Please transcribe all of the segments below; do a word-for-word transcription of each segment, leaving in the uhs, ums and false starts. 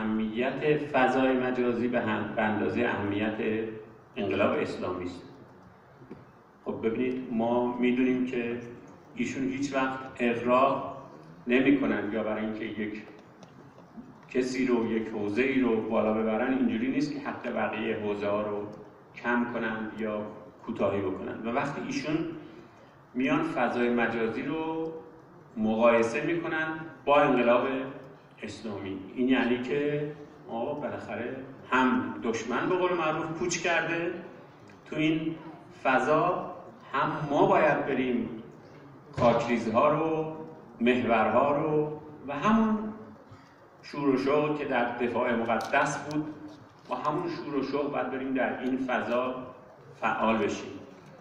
اهمیت فضای مجازی به اندازه اهمیت انقلاب اسلامی است. خب ببینید ما میدونیم که ایشون هیچ وقت اغراق نمی کنن یا برای اینکه یک کسی رو یک حوزه ای رو بالا ببرن اینجوری نیست که حق بقیه حوزه ها رو کم کنن یا کوتاهی بکنن. و وقتی ایشون میان فضای مجازی رو مقایسه میکنن با انقلاب اسلامی، این یعنی که ما بالاخره هم دشمن به قول معروف کوچ کرده تو این فضا، هم ما باید بریم خاکریزها رو، محورها رو و همون شور و شوق که در دفاع مقدس بود و همون شور و شوق باید بریم در این فضا فعال بشیم.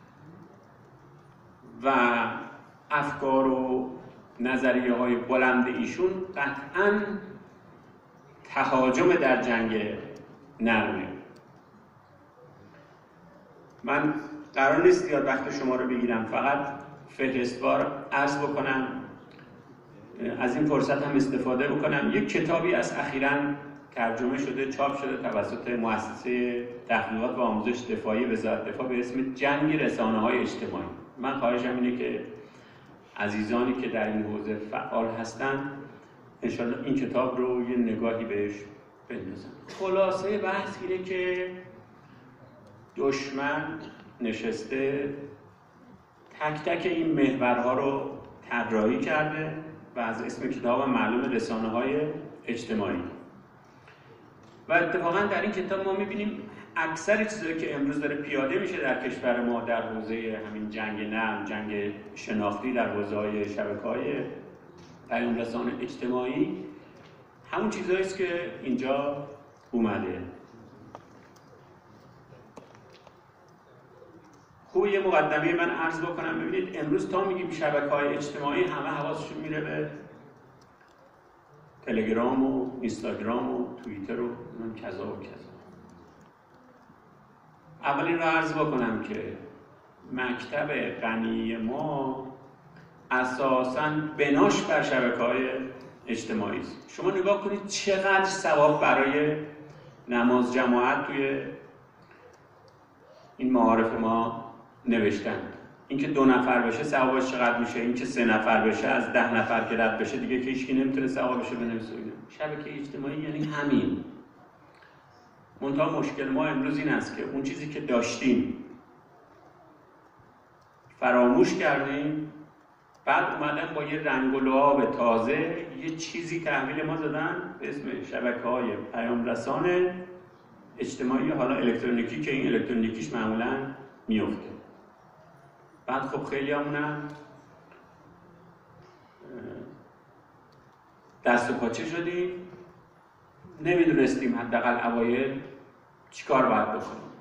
و افکار و نظریه های بلند ایشون قطعاً تهاجم در جنگ نرمه. من قرار نیست زیاد وقت شما رو بگیرم، فقط فهرستوار عرض بکنم، از این فرصت هم استفاده بکنم. یک کتابی از اخیراً ترجمه شده، چاپ شده توسط مؤسسه تحقیقات و آموزش دفاعی وزارت دفاع به اسم جنگ رسانه‌های اجتماعی. من خواهشم اینه که عزیزانی که در این حوزه فعال هستن انشالله این کتاب رو یه نگاهی بهش بندازن. خلاصه بحث اینه که دشمن نشسته تک تک این محورها رو طراحی کرده و از اسم کتاب معلوم رسانه‌های اجتماعی. و اتفاقا در این کتاب ما می‌بینیم اکثر چیزایی که امروز داره پیاده میشه در کشور ما در حوزه همین جنگ نرم، جنگ شناختی در حوزه‌های شبکه‌های پیام رسان اجتماعی، همون چیزایی است که اینجا اومده. خوب یه مقدمه من عرض بکنم. ببینید امروز تا میگیم شبکه‌های اجتماعی همه حواسشون میره به تلگرام و اینستاگرام و توییتر و کذا و کذا. اولین رو عرض بکنم که مکتب غنی ما اساساً بناش بر شبکه‌های اجتماعی است. شما نگاه کنید چقدر ثواب برای نماز جماعت توی این معارف ما نوشتن. اینکه دو نفر بشه ثوابش چقدر میشه، اینکه سه نفر بشه از ده نفر که رد بشه دیگه که هیچکی نمیتونه ثوابش رو بنویسه. شبکه اجتماعی یعنی همین. منتها مشکل ما امروز این است که اون چیزی که داشتیم فراموش کردیم، بعد اومدن با یه رنگ و لعاب تازه یه چیزی تحویل ما دادن به اسم شبکه‌های پیام رسان اجتماعی، حالا الکترونیکی که این الکترونیکیش معمولاً میفته. بعد خب خیلی همونم دست و پاچه شدیم، نمیدونستیم حداقل اوایل چیکار باید بکنیم.